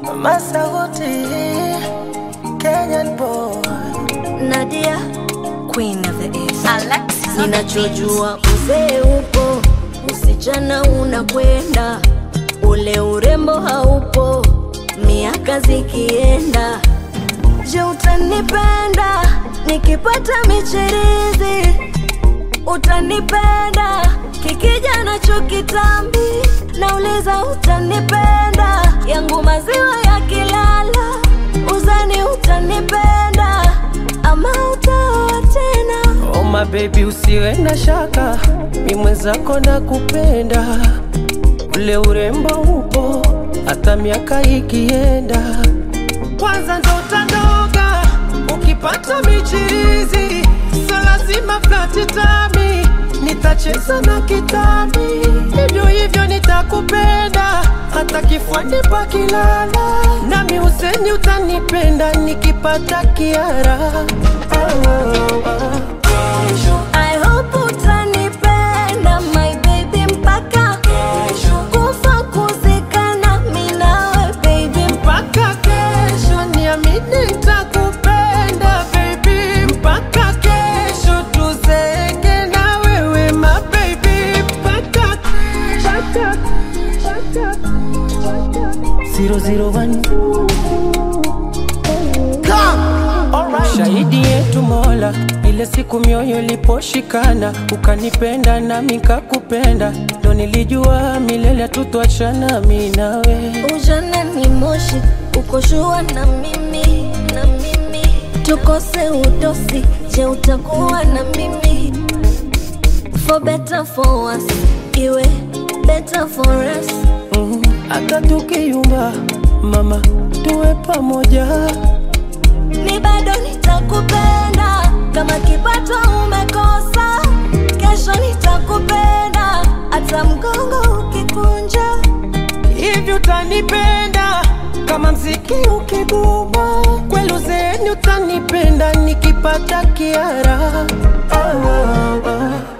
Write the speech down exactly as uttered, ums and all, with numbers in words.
Masauti, Kenyan boy, Nadia, Queen of the East. Alexis, ninachojua uzee upo, usichana unakwenda, ule urembo haupo, miaka zikienda. Je, utanipenda nikipata michirizi? Utanipenda kikija nacho kitambi? Nauliza utanipenda yangu maziwa ya kilala? Uzani utanipenda ama utaoa tena? oh my baby usiwe na shaka, mi mwenzako nakupenda. Ule urembo upo, hata miaka ikienda. Kwanza ndo utandoga, ukipata michirizi, so lazima flati tami, nitacheza na kitami. Hivyo hivyo nitakupenda, hata kifuani pakilala. Nami useni utanipenda, nikipata kiara. oh, oh, oh. I hope utanipenda my baby mpaka kufa kuzikana mimi nawe baby. Mpaka kesho niamini nitakupenda baby. Mpaka kesho tuzeke na wewe my baby. Mpaka mpaka mpaka zero zero one. Shahidi yetu Mola, ile siku mioyo iliposhikana, ukanipenda na nikakupenda, ndo nilijua milele tutoachana mimi nawe. Ujana ni moshi, ukoshua na mimi, na mimi tukose udosi, je utakuwa na mimi? For better for worse, iwe better for us. mm, Hata tukiyumba mama tuwe pamoja. Ni bado nitakupenda, kama kipato umekosa, kesho nitakupenda, hata mgongo ukikunja. Hivi utanipenda kama mziki ukiguma? Kweli uzeeni utanipenda nikipata kiara. oh, oh, oh.